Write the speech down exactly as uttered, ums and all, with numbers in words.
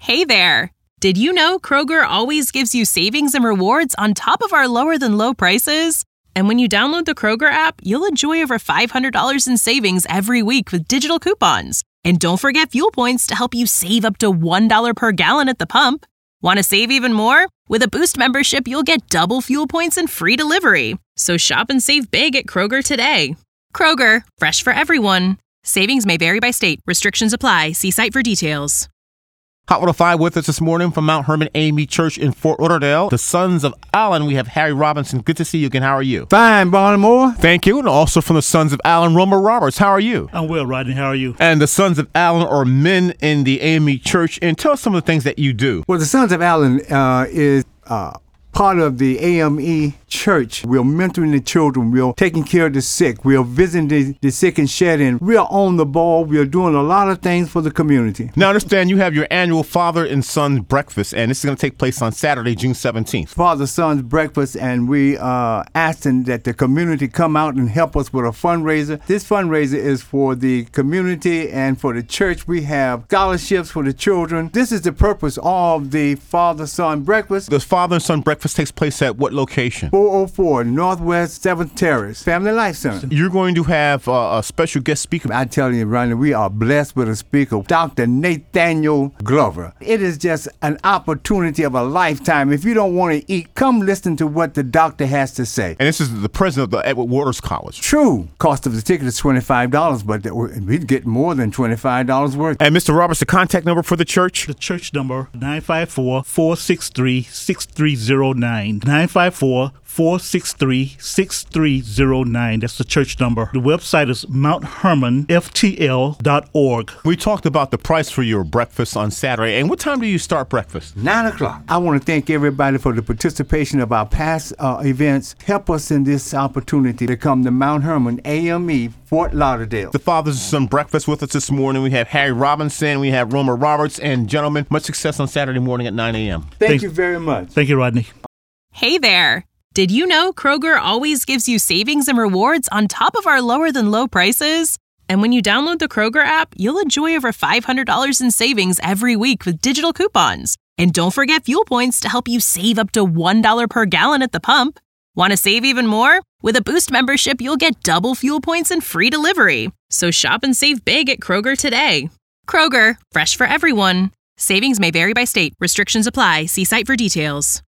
Hey there! Did you know Kroger always gives you savings and rewards on top of our lower-than-low prices? And when you download the Kroger app, you'll enjoy over five hundred dollars in savings every week with digital coupons. And don't forget fuel points to help you save up to one dollar per gallon at the pump. Want to save even more? With a Boost membership, you'll get double fuel points and free delivery. So shop and save big at Kroger today. Kroger, fresh for everyone. Savings may vary by state. Restrictions apply. See site for details. Hot one oh five with us this morning from Mount Hermon A M E Church in Fort Lauderdale. The Sons of Allen, we have Harry Robinson. Good to see you again. How are you? Fine, Baltimore. Thank you. And also from the Sons of Allen, Roma Roberts. How are you? I'm well, Rodney. How are you? And the Sons of Allen are men in the A M E Church. And tell us some of the things that you do. Well, the Sons of Allen uh, is uh, part of the A M E Church. We're mentoring the children. We're taking care of the sick. We're visiting the, the sick and shedding. We're on the ball. We're doing a lot of things for the community. Now, I understand you have your annual Father and Son breakfast, and this is going to take place on Saturday, June seventeenth. Father Son's breakfast, and we are uh, asking that the community come out and help us with a fundraiser. This fundraiser is for the community and for the church. We have scholarships for the children. This is the purpose of the Father Son breakfast. The Father and Son breakfast takes place at what location? four oh four Northwest seventh Terrace, Family Life Center. You're going to have uh, a special guest speaker. I tell you, Ronnie, we are blessed with a speaker, Doctor Nathaniel Glover. It is just an opportunity of a lifetime. If you don't want to eat, come listen to what the doctor has to say. And this is the president of the Edward Waters College. True. Cost of the ticket is twenty-five dollars, but we'd get more than twenty-five dollars worth. And Mister Roberts, the contact number for the church? The church number, nine five four, four six three, six three zero nine. nine five four, four six three, six three zero nine. That's the church number. The website is mount hermon f t l dot org. We talked about the price for your breakfast on Saturday. And what time do you start breakfast? Nine o'clock. I want to thank everybody for the participation of our past uh, events. Help us in this opportunity to come to Mount Hermon A M E Fort Lauderdale. The Father's and Son breakfast with us this morning. We have Harry Robinson. We have Roma Roberts. And gentlemen, much success on Saturday morning at nine a.m. Thank Thanks. you very much. Thank you, Rodney. Hey there! Did you know Kroger always gives you savings and rewards on top of our lower-than-low prices? And when you download the Kroger app, you'll enjoy over five hundred dollars in savings every week with digital coupons. And don't forget fuel points to help you save up to one dollar per gallon at the pump. Want to save even more? With a Boost membership, you'll get double fuel points and free delivery. So shop and save big at Kroger today. Kroger, fresh for everyone. Savings may vary by state. Restrictions apply. See site for details.